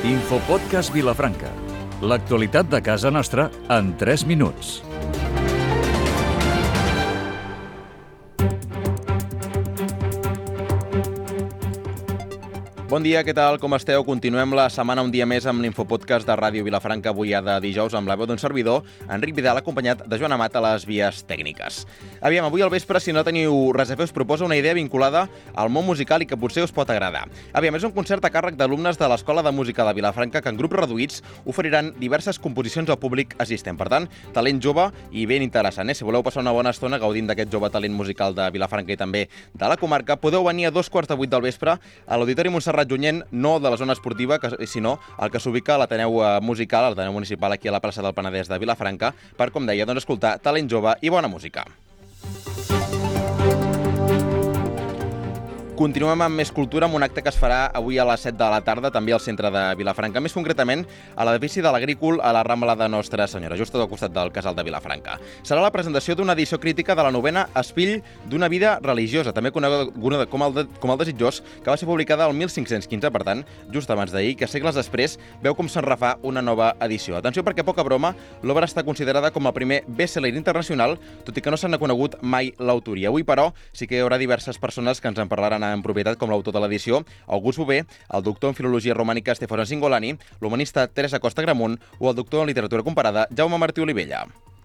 Infopodcast Vilafranca. L'actualitat de casa nostra en 3 minuts. Bon dia, què tal? Com esteu? Continuem la setmana un dia més amb l'Infopodcast de Ràdio Vilafranca, avui de dijous, amb la veu d'un servidor, Enric Vidal, acompanyat de Joan Amat a les vies tècniques. Aviam, avui al vespre, si no teniu res a fer, us proposa una idea vinculada al món musical i que potser us pot agradar. Aviam, és un concert a càrrec d'alumnes de l'Escola de Música de Vilafranca que en grups reduïts oferiran diverses composicions al públic assistent. Per tant, talent jove i ben interessant. Si voleu passar una bona estona gaudint d'aquest jove talent musical de Vilafranca i també de la comarca, podeu venir a 2:15 del vespre a l'Auditori Montserrat Junyent, no de la zona esportiva, sinó el que s'ubica a l'Ateneu Musical, a l'Ateneu Municipal, aquí a la plaça del Penedès de Vilafranca, per, com deia, escoltar talent jove i bona música. Continuem amb més cultura, amb un acte que es farà avui a les 7 de la tarda, també al centre de Vilafranca, més concretament a l'edifici de l'Agrícol, a la Rambla de Nostra Senyora, just al costat del Casal de Vilafranca. Serà la presentació d'una edició crítica de la novena Espill d'una vida religiosa, també coneguda com el Desitjós, que va ser publicada el 1515, per tant, just abans d'ahir, que segles després veu com se'n refà una nova edició. Atenció, perquè poca broma, l'obra està considerada com el primer best-seller internacional, tot i que no s'ha conegut mai l'autoria. Avui, però, sí que hi haurà diverses persones que ens en parlaran en propietat, com l'autor de l'edició, August Bové, el doctor en Filologia Romànica Stefano Singolani, l'humanista Teresa Costa Gramunt o el doctor en Literatura Comparada Jaume Martí Olivella.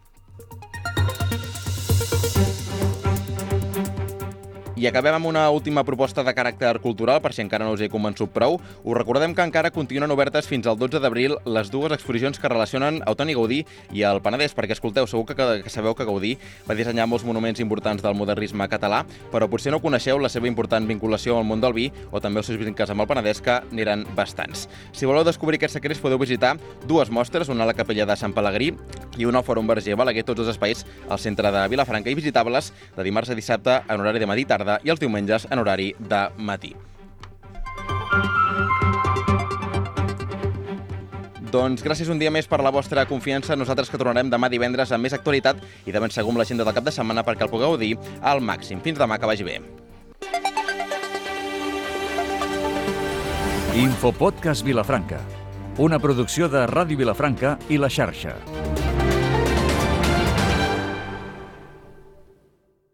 I acabem amb una última proposta de caràcter cultural, per si encara no us he convençut prou. Us recordem que encara continuen obertes fins al 12 d'abril les dues exposicions que relacionen Toni Gaudí i el Penedès, perquè, escolteu, segur que sabeu que Gaudí va dissenyar molts monuments importants del modernisme català, però potser no coneixeu la seva important vinculació al món del vi o també els seus vincles amb el Penedès, que n'eren bastants. Si voleu descobrir aquests secrets, podeu visitar dues mostres, una a la Capella de Sant Pelegrí i una al Fòrum Verger Balaguer, tots dos espais al centre de Vilafranca, i visitables de dimarts a dissabte en horari de matí i tarda i els diumenges en horari de matí. Doncs gràcies un dia més per la vostra confiança. Nosaltres que tornarem demà divendres amb més actualitat i de ben segur amb l'agenda del cap de setmana perquè el pugueu dir al màxim. Fins demà, que vagi bé. Infopodcast Vilafranca, una producció de Ràdio Vilafranca i La Xarxa.